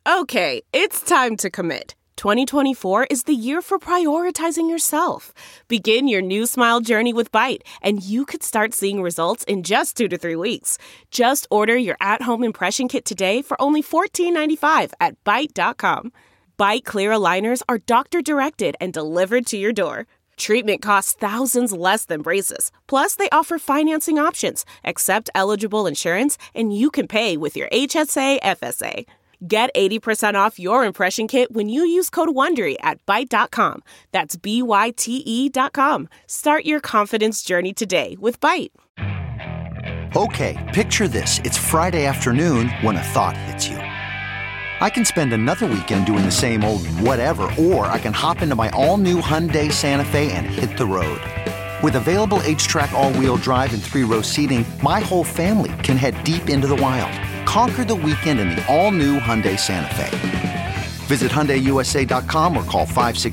Okay, it's time to commit. 2024 is the year for prioritizing yourself. Begin your new smile journey with Byte, and you could start seeing results in just 2 to 3 weeks. Just order your at-home impression kit today for only $14.95 at Byte.com. Byte Clear aligners are doctor-directed and delivered to your door. Treatment costs thousands less than braces. Plus, they offer financing options, accept eligible insurance, and you can pay with your HSA FSA. Get 80% off your impression kit when you use code WONDERY at Byte.com. That's BYTE.com. Start your confidence journey today with Byte. Okay, picture this. It's Friday afternoon when a thought hits you. I can spend another weekend doing the same old whatever, or I can hop into my all-new Hyundai Santa Fe and hit the road. With available H-Track all-wheel drive and 3-row seating, my whole family can head deep into the wild. Conquer the weekend in the all-new Hyundai Santa Fe. Visit HyundaiUSA.com or call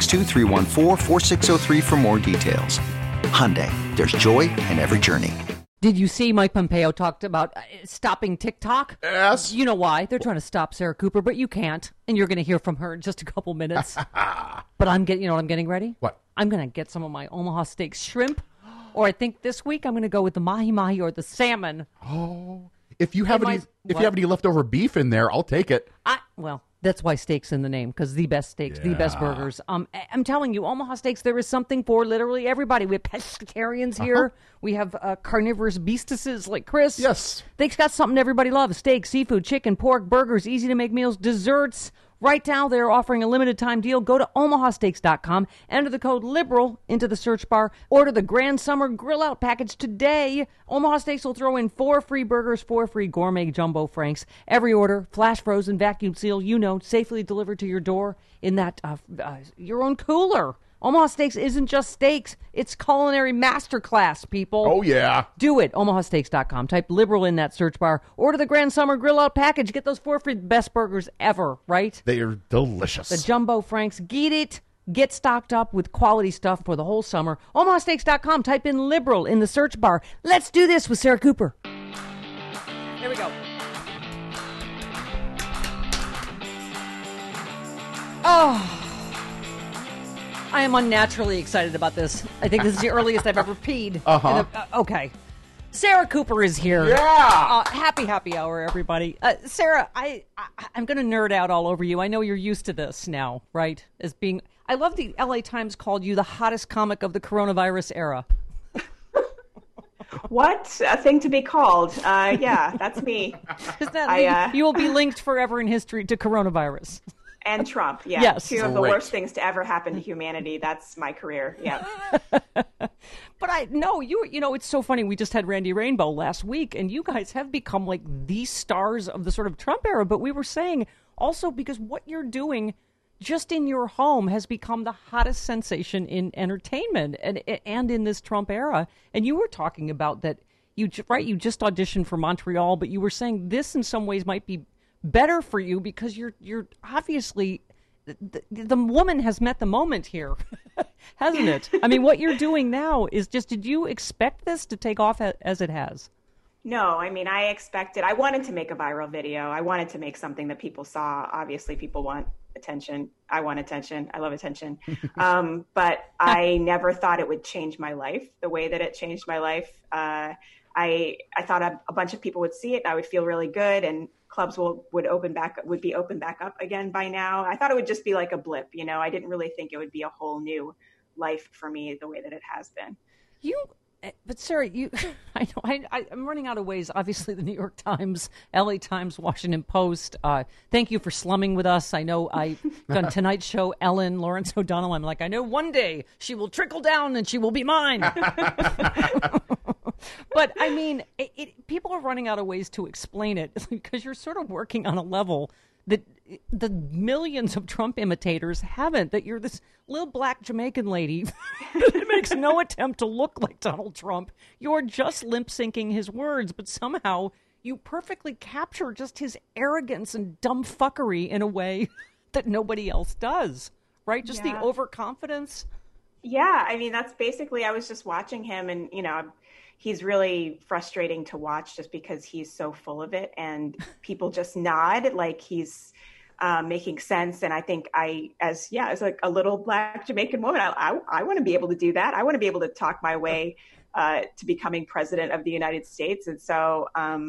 562-314-4603 for more details. Hyundai, there's joy in every journey. Did you see Mike Pompeo talked about stopping TikTok? Yes. You know why. They're trying to stop Sarah Cooper, but you can't. And you're going to hear from her in just a couple minutes. But I'm getting, you know what I'm getting ready? What? I'm going to get some of my Omaha Steaks shrimp. Or I think this week I'm going to go with the mahi-mahi or the salmon. Oh. If you have any leftover beef in there, I'll take it. Well, that's why steaks in the name, because the best steaks, the best burgers. I'm telling you, Omaha Steaks, there is something for literally everybody. We have pescatarians here. We have carnivorous beastuses like Chris. Yes. They've got something everybody loves. Steak, seafood, chicken, pork, burgers, easy-to-make meals, desserts. Right now, they're offering a limited-time deal. Go to omahasteaks.com, enter the code LIBERAL into the search bar, order the Grand Summer Grill Out package today. Omaha Steaks will throw in 4 free burgers, 4 free gourmet jumbo franks. Every order, flash frozen, vacuum seal, safely delivered to your door in that your own cooler. Omaha Steaks isn't just steaks. It's culinary masterclass, people. Oh, yeah. Do it. omahasteaks.com. Type liberal in that search bar. Order the Grand Summer Grill Out package. Get those 4 free best burgers ever, right? They are delicious. The jumbo franks. Get it. Get stocked up with quality stuff for the whole summer. omahasteaks.com. Type in liberal in the search bar. Let's do this with Sarah Cooper. Here we go. Oh, I am unnaturally excited about this. I think this is the earliest I've ever peed. Okay. Sarah Cooper is here. Yeah. Happy hour, everybody. Sarah, I'm going to nerd out all over you. I know you're used to this now, right? I love the LA Times called you the hottest comic of the coronavirus era. What a thing to be called. Yeah, that's me. Isn't that you will be linked forever in history to coronavirus. And Trump, yeah. Yes. Two of the worst things to ever happen to humanity. That's my career, yeah. But it's so funny. We just had Randy Rainbow last week, and you guys have become like the stars of the sort of Trump era. But we were saying also because what you're doing just in your home has become the hottest sensation in entertainment and in this Trump era. And you were talking about that you just auditioned for Montreal, but you were saying this in some ways might be better for you because you're obviously the woman has met the moment here, hasn't it? I mean, what you're doing now is just, did you expect this to take off as it has? No, I mean, I wanted to make a viral video. I wanted to make something that people saw. Obviously, people want attention. I want attention. I love attention. But I never thought it would change my life the way that it changed my life. I thought a bunch of people would see it. I would feel really good, and clubs would be open back up again by now. I thought it would just be like a blip, I didn't really think it would be a whole new life for me the way that it has been. But Sarah, I know I'm running out of ways. Obviously, the New York Times, LA Times, Washington Post. Thank you for slumming with us. I know I've done Tonight Show, Ellen, Lawrence O'Donnell. I'm like, I know one day she will trickle down and she will be mine. But I mean, people are running out of ways to explain it because you're sort of working on a level that the millions of Trump imitators haven't, that you're this little black Jamaican lady that makes no attempt to look like Donald Trump. You're just lip syncing his words, but somehow you perfectly capture just his arrogance and dumb fuckery in a way that nobody else does, right? Just the overconfidence. Yeah, I mean, that's basically, I was just watching him and, he's really frustrating to watch just because he's so full of it and people just nod like he's making sense. And I think as like a little Black Jamaican woman, I want to be able to do that. I want to be able to talk my way to becoming president of the United States. And so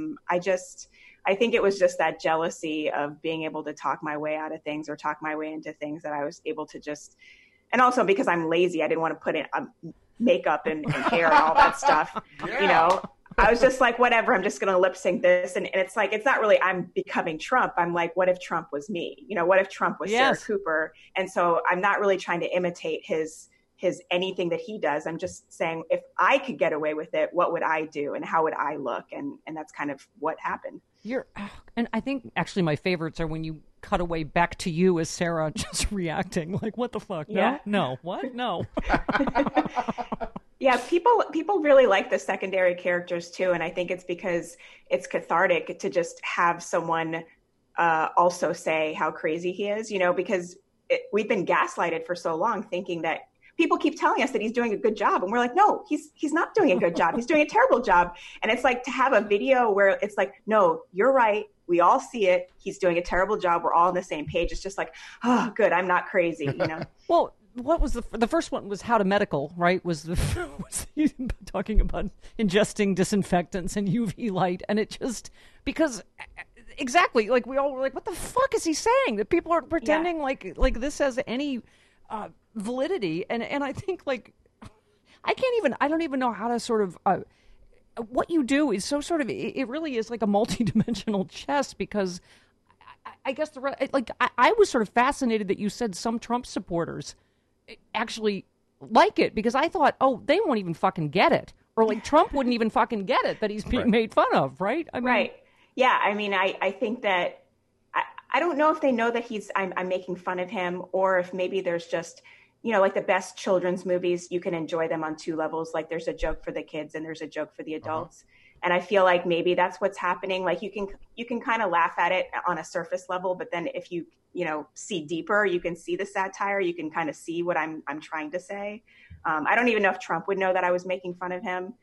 I think it was just that jealousy of being able to talk my way out of things or talk my way into things that I was able to just, and also because I'm lazy, I didn't want to put in makeup and hair and all that stuff. Yeah. I was just like, whatever, I'm just going to lip sync this. And it's like, it's not really, I'm becoming Trump. I'm like, what if Trump was me? What if Trump was Sarah Cooper? And so I'm not really trying to imitate his anything that he does. I'm just saying, if I could get away with it, what would I do and how would I look? And that's kind of what happened. And I think actually my favorites are when you cut away back to you as Sarah just reacting like, what the fuck? Yeah. No, what? No. Yeah, people really like the secondary characters too. And I think it's because it's cathartic to just have someone also say how crazy he is, because we've been gaslighted for so long thinking that people keep telling us that he's doing a good job. And we're like, no, he's not doing a good job. He's doing a terrible job. And it's like to have a video where it's like, no, you're right. We all see it. He's doing a terrible job. We're all on the same page. It's just like, oh, good. I'm not crazy, Well, what was the first one was How to Medical, right? Was talking about ingesting disinfectants and UV light. And it just, because exactly, like we all were like, what the fuck is he saying? That people are pretending like this has any validity. And I think like, I don't even know how to sort of, what you do is so sort of, it really is like a multi-dimensional chess, because I guess I was sort of fascinated that you said some Trump supporters actually like it, because I thought, oh, they won't even fucking get it. Or like Trump wouldn't even fucking get it that he's being made fun of, right? I mean, right. Yeah. I mean, I think that, I don't know if they know that I'm making fun of him, or if maybe there's just, like the best children's movies, you can enjoy them on two levels. Like there's a joke for the kids and there's a joke for the adults. And I feel like maybe that's what's happening. Like you can kind of laugh at it on a surface level, but then if you see deeper, you can see the satire. You can kind of see what I'm trying to say. I don't even know if Trump would know that I was making fun of him.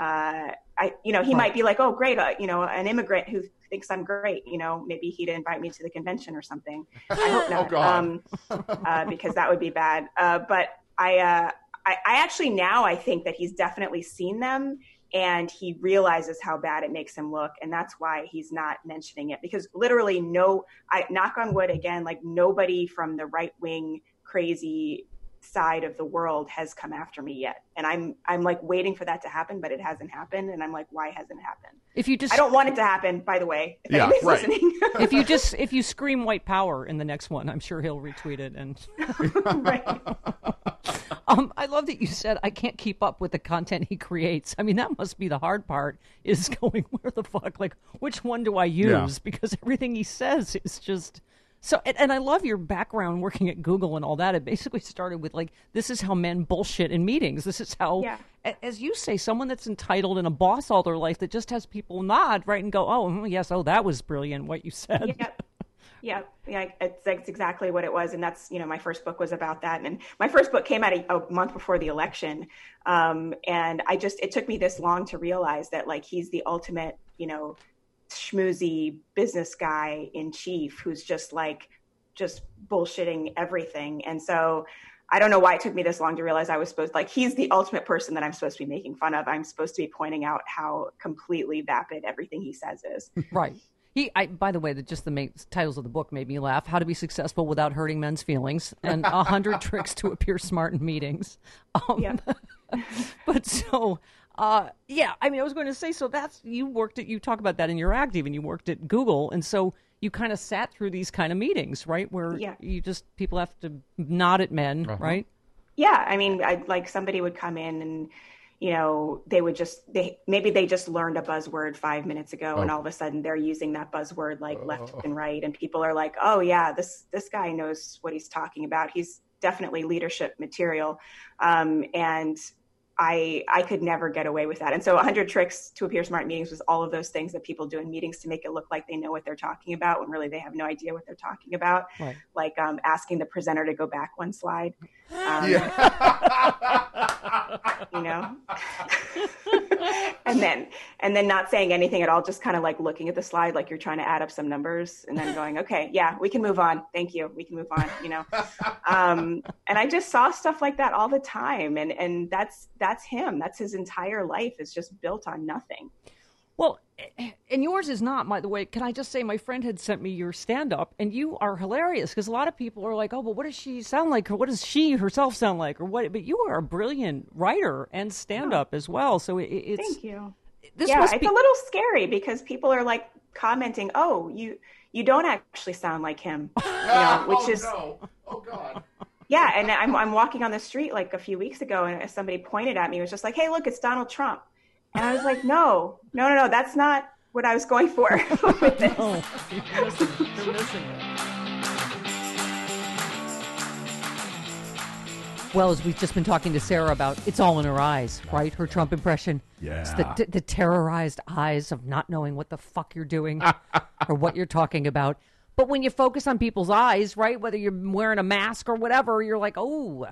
He might be like, oh, great, an immigrant who thinks I'm great. Maybe he'd invite me to the convention or something. I hope not, oh, God. because that would be bad. But I actually now I think that he's definitely seen them. And he realizes how bad it makes him look. And that's why he's not mentioning it, because literally knock on wood again, like nobody from the right wing crazy side of the world has come after me yet. And I'm like waiting for that to happen, but it hasn't happened. And I'm like, why hasn't it happened? I don't want it to happen, by the way. If anybody's listening. if you scream white power in the next one, I'm sure he'll retweet it. And right. I love that you said I can't keep up with the content he creates. I mean, that must be the hard part, is going, where the fuck, like, which one do I use? Yeah. Because everything he says is just so. And I love your background working at Google and all that. It basically started with like, this is how men bullshit in meetings. This is how, as you say, someone that's entitled and a boss all their life that just has people nod, right, and go, oh, yes, oh, that was brilliant what you said. Yeah. Yeah, it's exactly what it was. And that's, my first book was about that. And my first book came out a month before the election. And it took me this long to realize that like, he's the ultimate, schmoozy business guy in chief who's just bullshitting everything. And so I don't know why it took me this long to realize he's the ultimate person that I'm supposed to be making fun of. I'm supposed to be pointing out how completely vapid everything he says is. Right. By the way, the main titles of the book made me laugh. How to Be Successful Without Hurting Men's Feelings, and 100 Tricks to Appear Smart in Meetings. But so, I was going to say, so you talk about that in your act, even you worked at Google. And so you kind of sat through these kind of meetings, right? Where people have to nod at men, right? Yeah. I mean, somebody would come in and, they just learned a buzzword 5 minutes ago, and all of a sudden they're using that buzzword left and right. And people are like, oh yeah, this guy knows what he's talking about. He's definitely leadership material. And I could never get away with that. And so 100 Tricks to Appear Smart in Meetings was all of those things that people do in meetings to make it look like they know what they're talking about when really they have no idea what they're talking about. Right. Like asking the presenter to go back one slide. You know, and then not saying anything at all, just kind of like looking at the slide like you're trying to add up some numbers and then going, okay, yeah, we can move on. Thank you. We can move on, you know. And I just saw stuff like that all the time. And that's him. That's his entire life is just built on nothing. Well, and yours is not, by the way. Can I just say, my friend had sent me your stand-up, and you are hilarious, because a lot of people are like, oh, but what does she sound like, or what does she herself sound like, or what? But you are a brilliant writer and stand-up as well. So it's... Thank you. It's a little scary, because people are like commenting, oh, you don't actually sound like him, you know, which is... No. Oh, God. Yeah, and I'm walking on the street like a few weeks ago, and somebody pointed at me, was just like, hey, look, it's Donald Trump. And I was like, no, that's not what I was going for with this. Oh, you're missing it. Well, as we've just been talking to Sarah about, it's all in her eyes, right? Her Trump impression. Yeah. It's the terrorized eyes of not knowing what the fuck you're doing or what you're talking about. But when you focus on people's eyes, right, whether you're wearing a mask or whatever, you're like, ooh,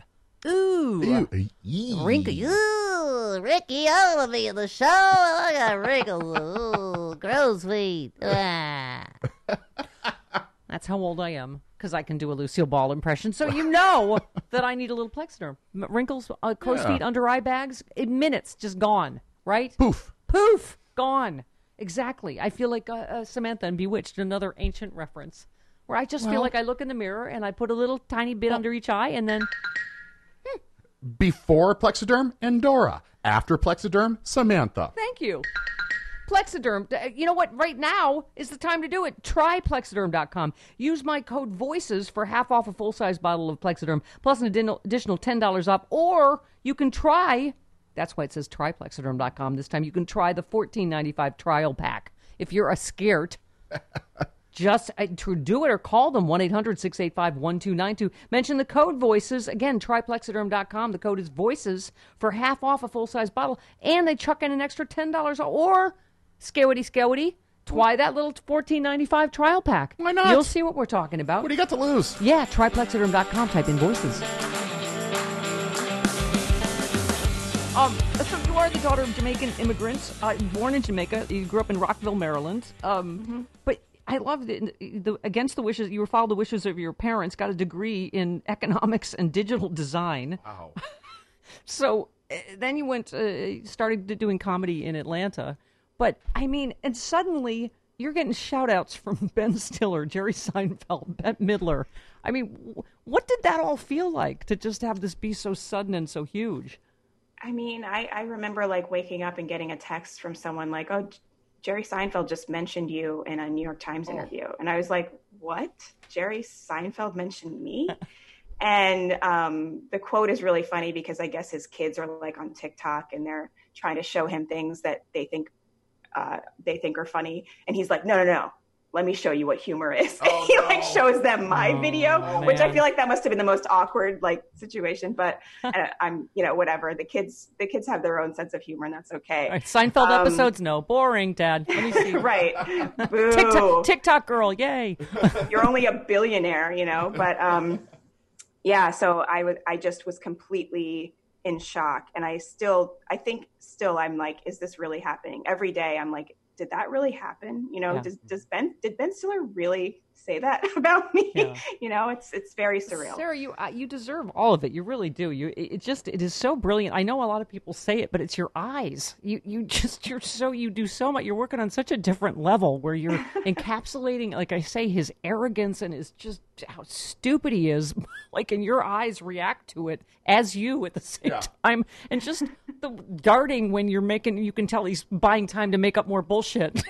wrinkle, ooh, Ricky Olivey in the show. I got wrinkles, ooh, gross feet. Ah. That's how old I am, because I can do a Lucille Ball impression. So you know that I need a little Plexiderm. Wrinkles, crow's feet, under eye bags, in minutes, just gone, right? Poof, gone. Exactly. I feel like Samantha in Bewitched, another ancient reference, where I just feel like I look in the mirror and I put a little tiny bit under each eye and then... Before Plexiderm, Endora. After Plexiderm, Samantha. Thank you. Plexiderm. You know what? Right now is the time to do it. Try Plexiderm.com. Use my code VOICES for half off a full-size bottle of Plexiderm, plus an additional $10 off. Or you can try, that's why it says try Plexiderm.com this time, you can try the $14.95 trial pack. If you're a scared... Just to do it or call them, 1-800-685-1292. Mention the code VOICES. Again, tryplexiderm.com. The code is VOICES for half off a full-size bottle. And they chuck in an extra $10. Or, scowity, try that little $14.95 trial pack. Why not? You'll see what we're talking about. What do you got to lose? Yeah, tryplexiderm.com. Type in VOICES. So you are the daughter of Jamaican immigrants, born in Jamaica. You grew up in Rockville, Maryland. But... I loved it. Against the wishes, you followed the wishes of your parents, got a degree in economics and digital design. Wow. So then you started doing comedy in Atlanta. But, I mean, and suddenly you're getting shout-outs from Ben Stiller, Jerry Seinfeld, Bette Midler. I mean, what did that all feel like to just have this be so sudden and so huge? I mean, I remember, like, waking up and getting a text from someone like, oh, Jerry Seinfeld just mentioned you in a New York Times interview. And I was like, what? Jerry Seinfeld mentioned me? And the quote is really funny because I guess his kids are like on TikTok and they're trying to show him things that they think are funny. And he's like, no. Let me show you what humor is. Oh, he like shows them my video, which I feel like that must have been the most awkward like situation. But I'm, whatever. The kids have their own sense of humor, and that's okay. Right, Seinfeld episodes, no, boring, Dad. Let me see. Right, boo. TikTok girl, yay! You're only a billionaire, But yeah. So I just was completely in shock, and I think I'm like, is this really happening? Every day, I'm like, did that really happen? Yeah. Did Ben Stiller really say that about me? Yeah. It's very surreal. Sarah, you deserve all of it. You really do. It is so brilliant. I know a lot of people say it, but it's your eyes. You do so much. You're working on such a different level where you're encapsulating, like I say, his arrogance and his just how stupid he is. Like, and your eyes react to it as you at the same time, and just the darting when you can tell he's buying time to make up more bullshit.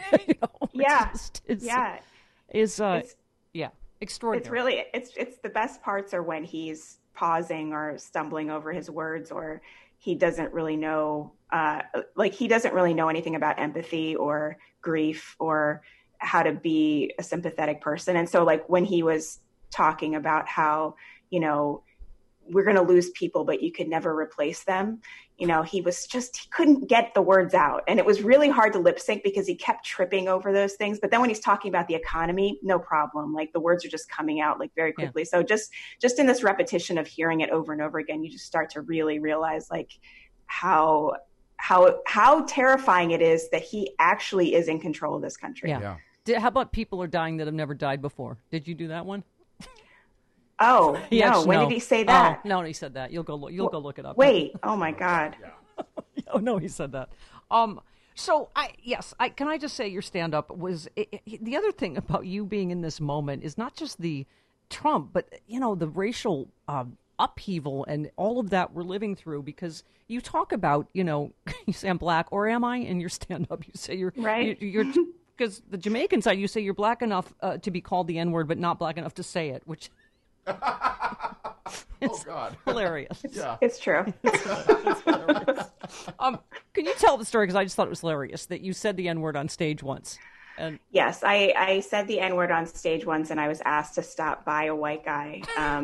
Extraordinary. It's the best parts are when he's pausing or stumbling over his words, or he doesn't really know anything about empathy or grief or how to be a sympathetic person. And so like when he was talking about how, we're going to lose people, but you could never replace them. You know, he couldn't get the words out. And it was really hard to lip sync because he kept tripping over those things. But then when he's talking about the economy, no problem. Like the words are just coming out like very quickly. Yeah. So just in this repetition of hearing it over and over again, you just start to really realize like how terrifying it is that he actually is in control of this country. Yeah. How about people are dying that have never died before? Did you do that one? Oh, no. When did he say that? Oh, no, he said that. You'll go look it up. Wait. Oh my God. Oh no, he said that. So can I just say your stand-up was the other thing about you being in this moment is not just the Trump, but the racial upheaval and all of that we're living through, because you talk about, you say I'm black, or am I? In your stand-up, you say you're right. You're because the Jamaican side, you say you're black enough to be called the N-word, but not black enough to say it, which it's hilarious. It's true. It's hilarious. Can you tell the story? Because I just thought it was hilarious that you said the N-word on stage once. And yes, I said the N-word on stage once, and I was asked to stop by a white guy.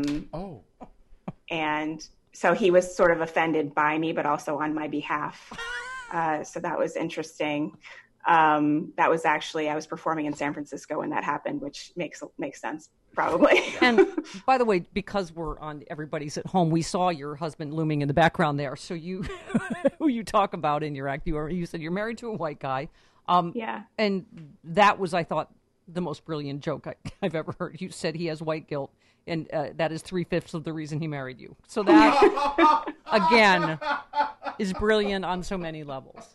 And so he was sort of offended by me, but also on my behalf. So that was interesting. That was actually, I was performing in San Francisco when that happened, which makes sense, probably. And by the way, because we're on everybody's at home, we saw your husband looming in the background there. So who you talk about in your act, you said you're married to a white guy. Yeah. And that was, I thought, the most brilliant joke I've ever heard. You said he has white guilt, and that is 3/5 of the reason he married you. So that, again, is brilliant on so many levels.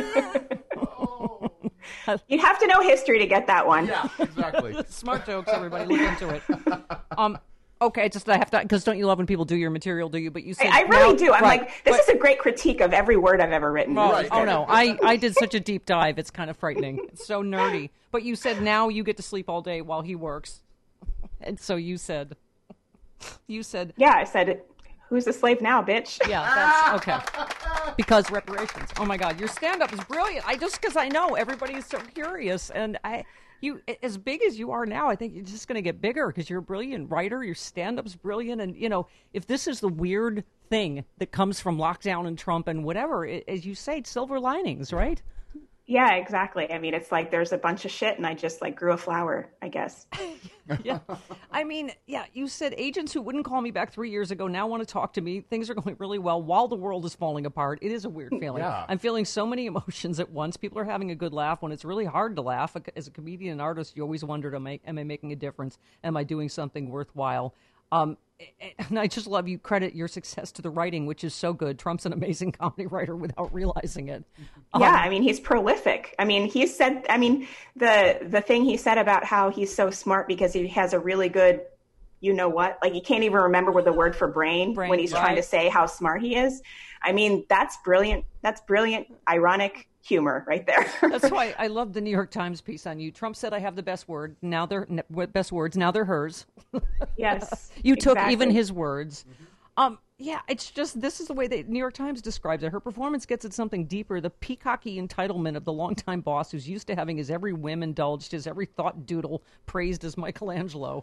You'd have to know history to get that one. Yeah, exactly. Smart jokes, everybody. Look into it. Okay, I have to, because don't you love when people do your material, do you? But you said I really do. I'm like, this is a great critique of every word I've ever written. Right. Oh, no. I did such a deep dive. It's kind of frightening. It's so nerdy. But you said now you get to sleep all day while he works. And so you said. Yeah, I said, who's the slave now, bitch? Yeah, that's okay. Because reparations. Oh, my God. Your stand-up is brilliant. Because I know everybody is so curious. And you, as big as you are now, I think you're just going to get bigger because you're a brilliant writer. Your stand-up's brilliant. And, if this is the weird thing that comes from lockdown and Trump and whatever, as you say, it's silver linings, right? Yeah, exactly. I mean, it's like there's a bunch of shit and I just grew a flower, I guess. Yeah. I mean, you said agents who wouldn't call me back 3 years ago now want to talk to me. Things are going really well while the world is falling apart. It is a weird feeling. Yeah. I'm feeling so many emotions at once. People are having a good laugh when it's really hard to laugh. As a comedian and artist, you always wondered, am I making a difference? Am I doing something worthwhile? And I just love you credit your success to the writing, which is so good. Trump's an amazing comedy writer without realizing it. Yeah, I mean, he's prolific. I mean, he said, the thing he said about how he's so smart because he has a really good, he can't even remember what the word for brain when he's trying to say how smart he is. I mean, that's brilliant. That's brilliant, ironic humor right there. That's why I love the New York Times piece on you. Trump said, I have the best word. Now best words. Now they're hers. Yes. You took even his words. Yeah, it's just, this is the way the New York Times describes it. Her performance gets at something deeper, the peacocky entitlement of the longtime boss who's used to having his every whim indulged, his every thought doodle praised as Michelangelo.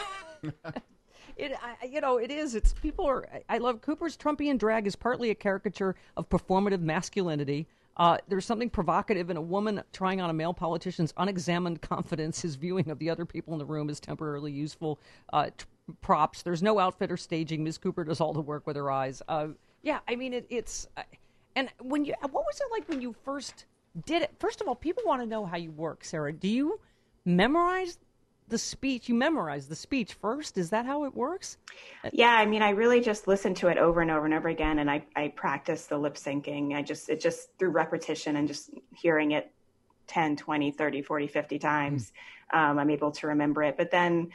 It is. It's people are. I love Cooper's Trumpian drag is partly a caricature of performative masculinity. There's something provocative in a woman trying on a male politician's unexamined confidence. His viewing of the other people in the room is temporarily useful. Props. There's no outfit or staging. Ms. Cooper does all the work with her eyes. Yeah, I mean it's. And what was it like when you first did it? First of all, people want to know how you work, Sarah. Do you memorize the speech? You memorize the speech first? Is that how it works? Yeah, I mean, I really just listen to it over and over and over again, and I practice the lip syncing. It just through repetition and just hearing it 10, 20, 30, 40, 50 times, I'm able to remember it. But then,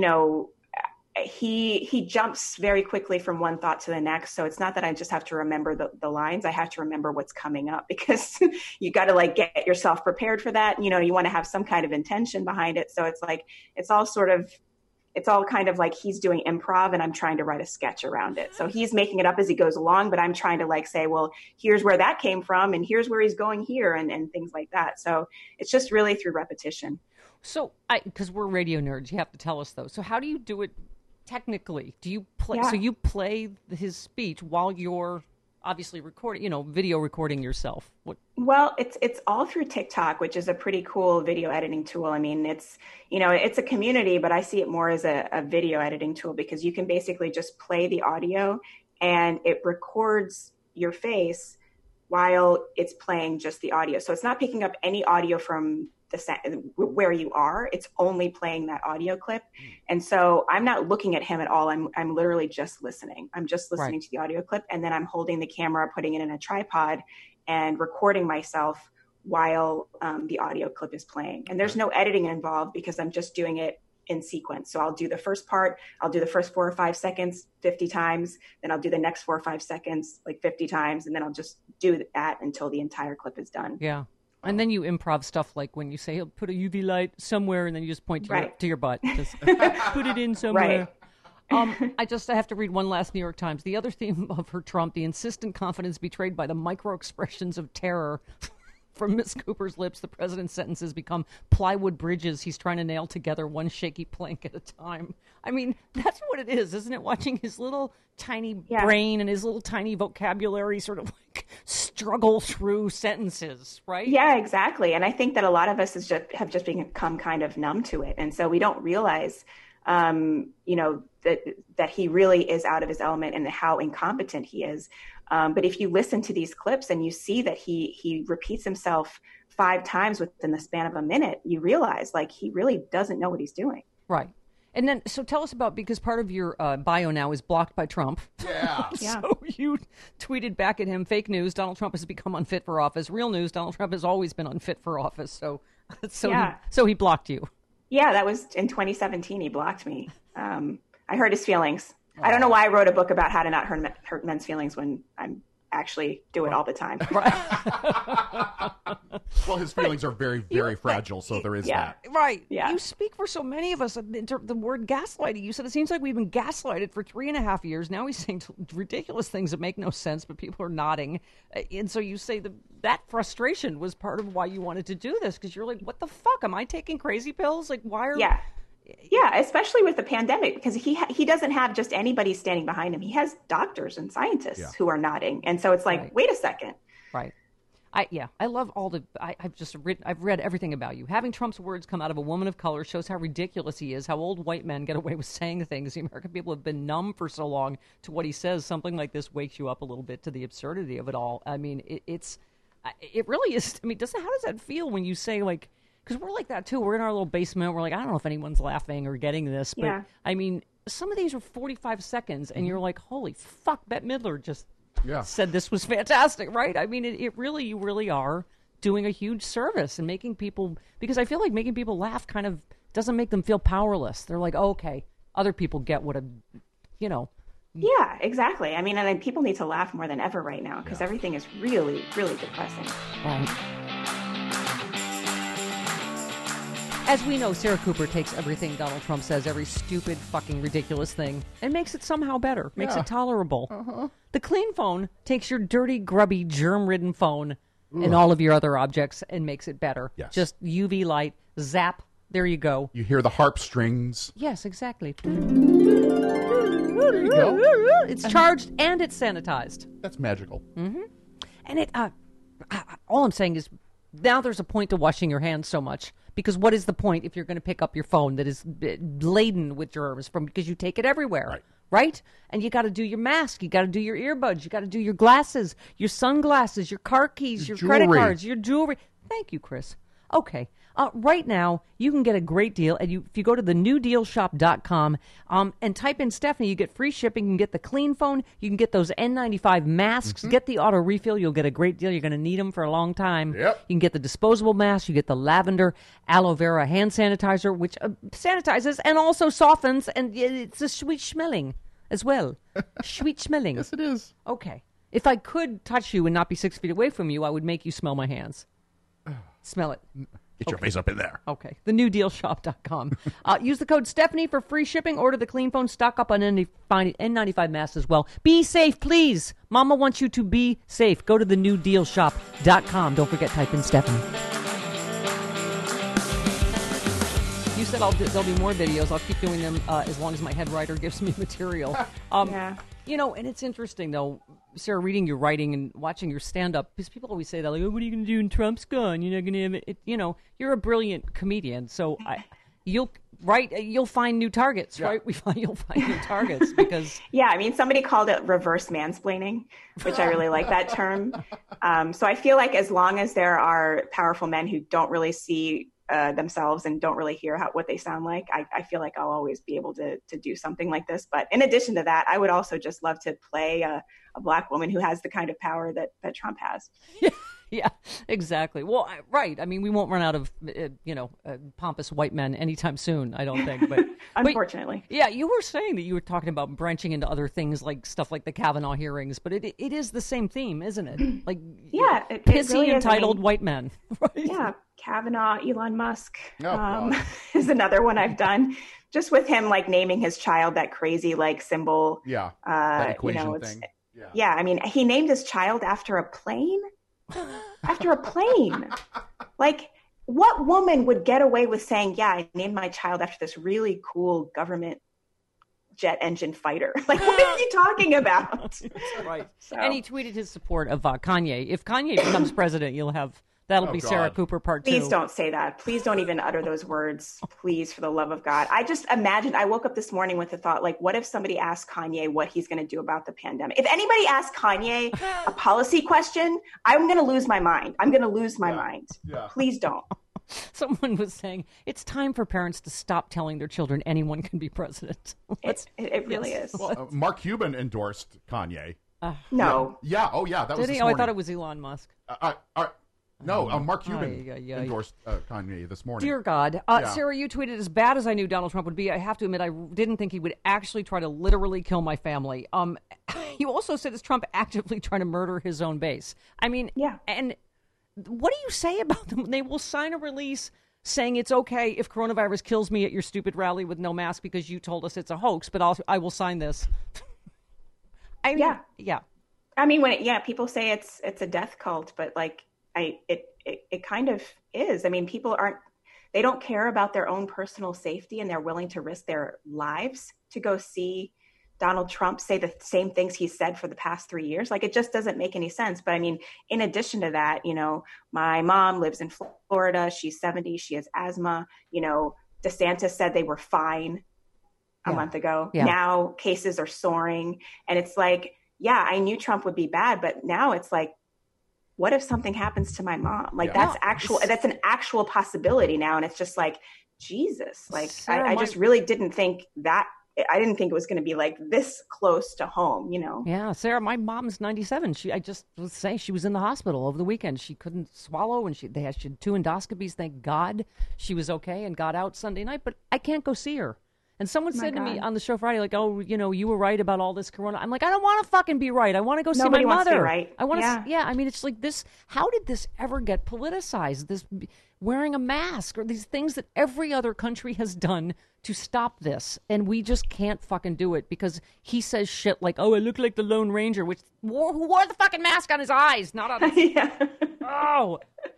he jumps very quickly from one thought to the next. So it's not that I just have to remember the lines. I have to remember what's coming up because you got to get yourself prepared for that. You want to have some kind of intention behind it. So it's all kind of like he's doing improv and I'm trying to write a sketch around it. So he's making it up as he goes along, but I'm trying to say, well, here's where that came from and here's where he's going here and things like that. So it's just really through repetition. So because we're radio nerds, you have to tell us though. So how do you do it technically? Do you play? Yeah. So you play his speech while you're obviously recording, video recording yourself. Well, it's all through TikTok, which is a pretty cool video editing tool. I mean, it's a community, but I see it more as a video editing tool because you can basically just play the audio and it records your face while it's playing just the audio. So it's not picking up any audio from where you are. It's only playing that audio clip. And so I'm not looking at him at all. I'm literally just listening. I'm just listening to the audio clip. And then I'm holding the camera, putting it in a tripod and recording myself while the audio clip is playing. And there's no editing involved because I'm just doing it in sequence. So I'll do the first part, I'll do the first 4 or 5 seconds 50 times, then I'll do the next 4 or 5 seconds like 50 times, and then I'll just do that until the entire clip is done. Yeah. And then you improv stuff like when you say, he'll put a UV light somewhere, and then you just point to your butt. Just put it in somewhere. Right. I have to read one last New York Times. The other theme of her Trump, the insistent confidence betrayed by the micro expressions of terror from Miss Cooper's lips. The president's sentences become plywood bridges he's trying to nail together one shaky plank at a time. I mean, that's what it is, isn't it? Watching his little tiny brain and his little tiny vocabulary sort of like struggle through sentences, right? Yeah, exactly. And I think that a lot of us have just become kind of numb to it. And so we don't realize, that he really is out of his element and how incompetent he is. But if you listen to these clips and you see that he repeats himself 5 times within the span of a minute, you realize like he really doesn't know what he's doing. Right. And then, so tell us about, because part of your bio now is blocked by Trump. Yeah. So you tweeted back at him, fake news, Donald Trump has become unfit for office. Real news, Donald Trump has always been unfit for office. So he blocked you. Yeah, that was in 2017. He blocked me. I hurt his feelings. I don't know why I wrote a book about how to not hurt men's feelings when I'm actually do it all the time. Well, his feelings are very, very fragile, so there is that. Right. Yeah. You speak for so many of us. The word gaslighting, you said it seems like we've been gaslighted for 3.5 years. Now he's saying ridiculous things that make no sense, but people are nodding. And so you say that frustration was part of why you wanted to do this, because you're like, what the fuck? Am I taking crazy pills? Like, why are... Yeah, especially with the pandemic, because he doesn't have just anybody standing behind him. He has doctors and scientists who are nodding. And so it's like, wait a second. Right. I love all the, I've read everything about you. Having Trump's words come out of a woman of color shows how ridiculous he is, how old white men get away with saying things. The American people have been numb for so long to what he says. Something like this wakes you up a little bit to the absurdity of it all. I mean, it really is. I mean, how does that feel when you say, like, because we're like that too. We're in our little basement. We're like, I don't know if anyone's laughing or getting this, but I mean, some of these are 45 seconds, and you're like, holy fuck, Bette Midler just said this was fantastic, right? I mean, you really are doing a huge service and making people, because I feel like making people laugh kind of doesn't make them feel powerless. They're like, oh, okay, other people get what Yeah, exactly. I mean, and people need to laugh more than ever right now because everything is really, really depressing. Right. As we know, Sarah Cooper takes everything Donald Trump says, every stupid, fucking ridiculous thing, and makes it somehow better, makes it tolerable. Uh-huh. The Clean Phone takes your dirty, grubby, germ-ridden phone and all of your other objects and makes it better. Yes. Just UV light, zap, there you go. You hear the harp strings. Yes, exactly. There you go. It's charged and it's sanitized. That's magical. Mm-hmm. And all I'm saying is, now there's a point to washing your hands so much, because what is the point if you're going to pick up your phone that is laden with germs because you take it everywhere, right? And you got to do your mask, you got to do your earbuds, you got to do your glasses, your sunglasses, your car keys, your credit cards, your jewelry. Thank you, Chris. Okay. Right now, you can get a great deal. And if you go to thenewdealshop.com and type in Stephanie, you get free shipping. You can get the Clean Phone. You can get those N95 masks. Get the auto refill. You'll get a great deal. You're going to need them for a long time. Yep. You can get the disposable mask. You get the lavender aloe vera hand sanitizer, which sanitizes and also softens. And it's a sweet smelling as well. Sweet smelling. Yes, it is. Okay. If I could touch you and not be 6 feet away from you, I would make you smell my hands. Smell it. Get your face up in there. Okay. Thenewdealshop.com. Use the code Stephanie for free shipping. Order the Clean Phone. Stock up on N95 masks as well. Be safe, please. Mama wants you to be safe. Go to thenewdealshop.com. Don't forget, type in Stephanie. you said there'll be more videos. I'll keep doing them as long as my head writer gives me material. Yeah. You know, and it's interesting, though, Sarah, reading your writing and watching your stand-up, because people always say that, like, oh, what are you going to do when Trump's gone? You're not going to have it. You know, you're a brilliant comedian, so you'll find new targets, right? You'll find new targets because... Yeah, I mean, somebody called it reverse mansplaining, which I really like that term. So I feel like as long as there are powerful men who don't really see themselves and don't really hear what they sound like, I feel like I'll always be able to do something like this. But in addition to that, I would also just love to play a Black woman who has the kind of power that Trump has. Yeah, exactly. Well, right. I mean, we won't run out of, pompous white men anytime soon, I don't think. But Unfortunately. But, yeah, you were saying that you were talking about branching into other things like stuff like the Kavanaugh hearings, but it is the same theme, isn't it? Like, yeah, pissy, really entitled white men. Right? Yeah, Kavanaugh, Elon Musk is another one I've done. Just with him, like, naming his child that crazy, like, symbol. Yeah, that equation thing. Yeah, I mean, he named his child after a plane? After a plane. Like, what woman would get away with saying, yeah, I named my child after this really cool government jet engine fighter? Like, what is he talking about? Right. So. And he tweeted his support of Kanye. If Kanye becomes president, that'll be God. Sarah Cooper part 2. Please don't say that. Please don't even utter those words. Please, for the love of God. I just imagined, I woke up this morning with the thought, like, what if somebody asked Kanye what he's going to do about the pandemic? If anybody asked Kanye a policy question, I'm going to lose my mind. I'm going to lose my mind. Yeah. Please don't. Someone was saying, it's time for parents to stop telling their children anyone can be president. It really is. Well, Mark Cuban endorsed Kanye. No. Yeah. Oh, yeah. That was Did he? this morning. I thought it was Elon Musk. No, Mark Cuban endorsed Kanye this morning. Dear God. Sarah, you tweeted, as bad as I knew Donald Trump would be, I have to admit, I didn't think he would actually try to literally kill my family. You also said, is Trump actively trying to murder his own base? I mean, yeah. And what do you say about them? They will sign a release saying it's okay if coronavirus kills me at your stupid rally with no mask because you told us it's a hoax, but I will sign this. Yeah. I mean, people say it's a death cult, but like, it kind of is. I mean, they don't care about their own personal safety, and they're willing to risk their lives to go see Donald Trump say the same things he said for the past 3 years. Like, it just doesn't make any sense. But I mean, in addition to that, my mom lives in Florida. She's 70. She has asthma. DeSantis said they were fine a month ago. Yeah. Now cases are soaring. And it's like, yeah, I knew Trump would be bad, but now it's like, what if something happens to my mom? Like, that's an actual possibility now. And it's just like, Jesus, like, Sarah, I just really didn't think that. I didn't think it was going to be like this close to home, Yeah, Sarah, my mom's 97. I just was saying, she was in the hospital over the weekend. She couldn't swallow, and she had 2 endoscopies. Thank God she was okay and got out Sunday night. But I can't go see her. And someone said to me on the show Friday, like, oh, you were right about all this corona. I'm like, I don't want to fucking be right. I want to go see my mother. Wants to be right. I want to. Yeah. I mean, it's like this. How did this ever get politicized? This wearing a mask or these things that every other country has done to stop this, and we just can't fucking do it because he says shit like, "Oh, I look like the Lone Ranger," who wore the fucking mask on his eyes, not on. Oh.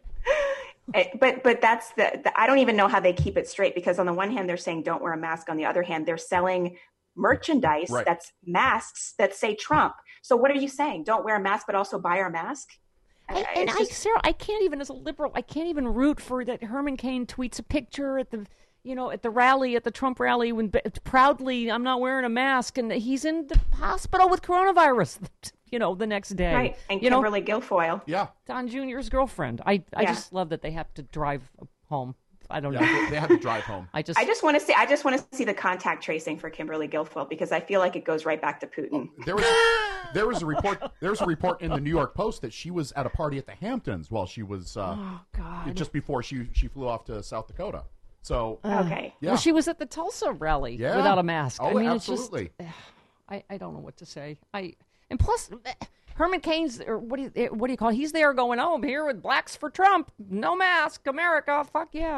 But that's I don't even know how they keep it straight, because on the one hand they're saying don't wear a mask, on the other hand they're selling merchandise that's masks that say Trump. So what are you saying? Don't wear a mask, but also buy our mask? Sarah, I can't even, as a liberal, I can't even root for that. Herman Cain tweets a picture at the rally, at the Trump rally, when proudly, I'm not wearing a mask, and he's in the hospital with coronavirus. The next day. Right, and Kimberly Guilfoyle. Yeah. Don Jr.'s girlfriend. I just love that they have to drive home. I don't know. They have to drive home. I just want to see the contact tracing for Kimberly Guilfoyle, because I feel like it goes right back to Putin. There was a report in the New York Post that she was at a party at the Hamptons while she was just before she flew off to South Dakota. So okay. Yeah. Well, she was at the Tulsa rally without a mask. Oh, I mean, absolutely. It's just, I don't know what to say. And plus, Herman Cain's, or what do you call it? He's there going, oh, I'm here with Blacks for Trump. No mask, America. Fuck yeah.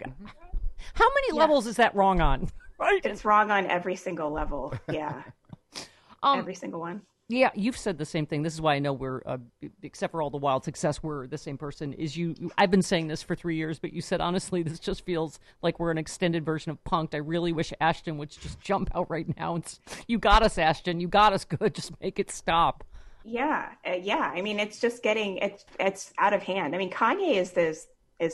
How many levels is that wrong on? Right? It's wrong on every single level. Yeah. Every single one. Yeah, you've said the same thing. This is why I know we're, except for all the wild success, we're the same person. I've been saying this for 3 years, but you said, honestly, this just feels like we're an extended version of Punk'd. I really wish Ashton would just jump out right now. And you got us, Ashton. You got us good. Just make it stop. Yeah. I mean, it's just it's out of hand. I mean, Kanye is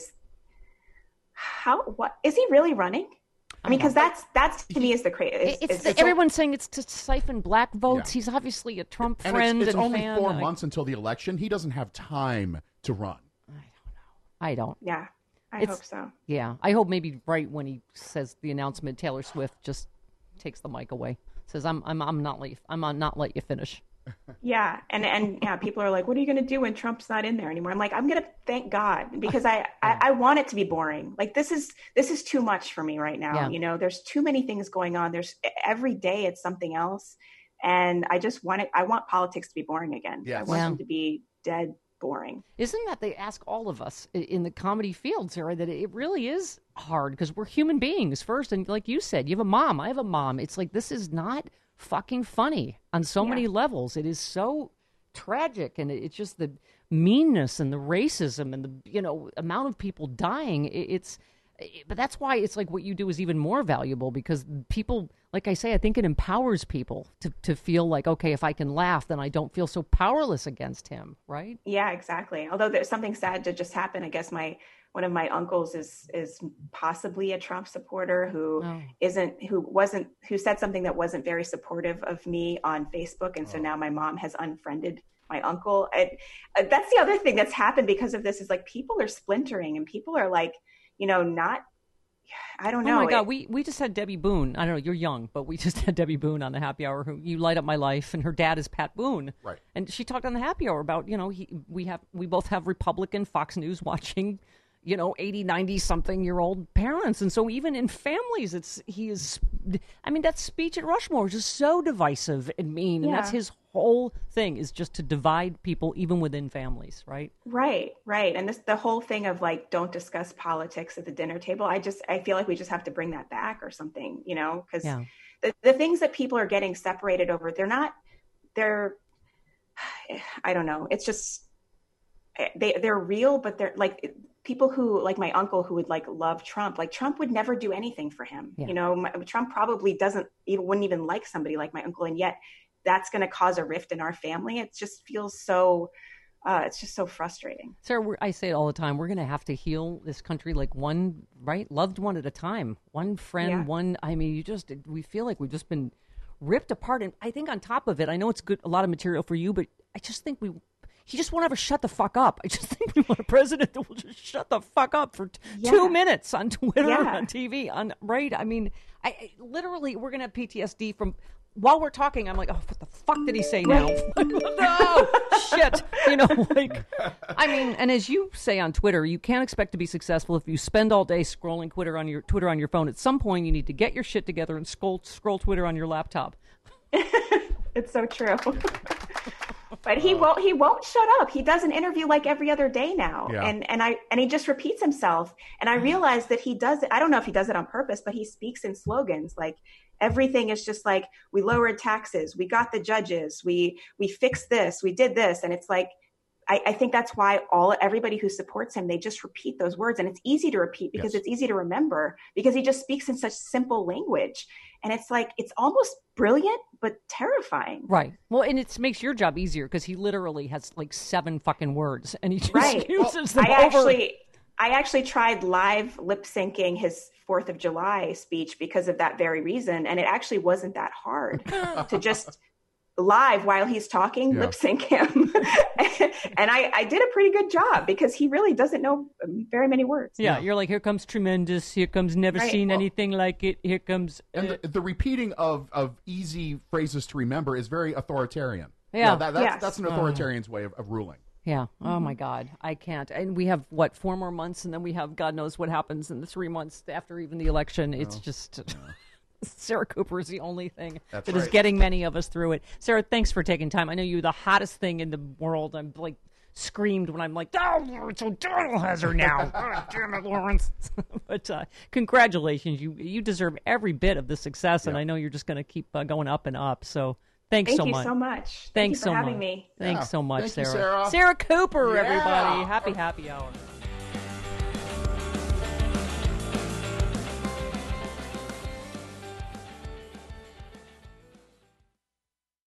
he really running? I mean, because that's to me is the crazy. Everyone's saying it's to siphon black votes. Yeah. He's obviously a Trump friend. It's only fan. 4 months until the election. He doesn't have time to run. I don't. Yeah, I hope so. Yeah, I hope maybe right when he says the announcement, Taylor Swift just takes the mic away. Says, "I'm not let you finish." Yeah, and yeah, people are like, "What are you going to do when Trump's not in there anymore?" I'm like, "I'm going to thank God because I want it to be boring. Like this is too much for me right now. Yeah. You know, there's too many things going on. There's every day it's something else, and I just want it. I want politics to be boring again. Yes. I want them to be dead boring." Isn't that they ask all of us in the comedy field, Sarah, that it really is hard because we're human beings first, and like you said, you have a mom, I have a mom. It's like this is not fucking funny on so many levels. It is so tragic, and it's just the meanness and the racism and the amount of people dying. But that's why it's like what you do is even more valuable because people, like I say, I think it empowers people to feel like, okay, if I can laugh, then I don't feel so powerless against him, right? Yeah, exactly. Although there's something sad to just happen. I guess one of my uncles is possibly a Trump supporter who said something that wasn't very supportive of me on Facebook. And so now my mom has unfriended my uncle. That's the other thing that's happened because of this is like people are splintering and people are like, I don't know. Oh my God, we just had Debbie Boone. I don't know, you're young, but we just had Debbie Boone on the Happy Hour, who you light up my life, and her dad is Pat Boone. Right. And she talked on the Happy Hour about, we both have Republican Fox News watching 80, 90 something year old parents. And so even in families, that speech at Rushmore is just so divisive and mean. Yeah. And that's his whole thing is just to divide people even within families. Right. Right. And the whole thing of like, don't discuss politics at the dinner table. I feel like we just have to bring that back or something, because the things that people are getting separated over, I don't know. It's just, they're real, but they're like, people who like my uncle who would like love Trump, like Trump would never do anything for him. Yeah. Trump probably wouldn't even like somebody like my uncle. And yet that's going to cause a rift in our family. It just feels so, it's just so frustrating. Sarah, I say it all the time. We're going to have to heal this country like loved one at a time, one friend, we feel like we've just been ripped apart. And I think on top of it, I know it's good, a lot of material for you, but I just think he just won't ever shut the fuck up. I just think we want a president that will just shut the fuck up for 2 minutes on Twitter, on TV, right? I mean, I literally, we're going to have PTSD from, while we're talking, I'm like, oh, what the fuck did he say now? No, shit. And as you say on Twitter, you can't expect to be successful if you spend all day scrolling Twitter on your phone. At some point, you need to get your shit together and scroll Twitter on your laptop. It's so true. But he won't shut up. He does an interview like every other day now. Yeah. And he just repeats himself. And I realize that he does it. I don't know if he does it on purpose, but he speaks in slogans. Like everything is just like, we lowered taxes. We got the judges. We fixed this. We did this. And it's like, I think that's why everybody who supports him, they just repeat those words. And it's easy to repeat because it's easy to remember because he just speaks in such simple language. And it's like, it's almost brilliant, but terrifying. Right. Well, and it makes your job easier because he literally has like 7 fucking words and he just uses them over. I actually tried live lip syncing his 4th of July speech because of that very reason. And it actually wasn't that hard to just live while he's talking, lip sync him. And I did a pretty good job because he really doesn't know very many words. Yeah, you're like, here comes tremendous, here comes never seen anything like it, here comes... And the repeating of easy phrases to remember is very authoritarian. Yeah. That's an authoritarian's way of ruling. Yeah. Oh, my God. I can't. And we have, 4 more months, and then we have God knows what happens in the 3 months after even the election. It's just... Sarah Cooper is the only thing that is getting many of us through it. Sarah, thanks for taking time. I know you're the hottest thing in the world. I'm like screamed when I'm like, oh, Lawrence O'Donnell has her now. God damn it, Lawrence. But congratulations. You deserve every bit of the success, and I know you're just going to keep going up and up. So Thanks Thank you much. so much. Thanks Thank you for so having much. me. Thanks so much, Thank you, Sarah. Sarah. Sarah Cooper, Yeah. everybody. Happy hour.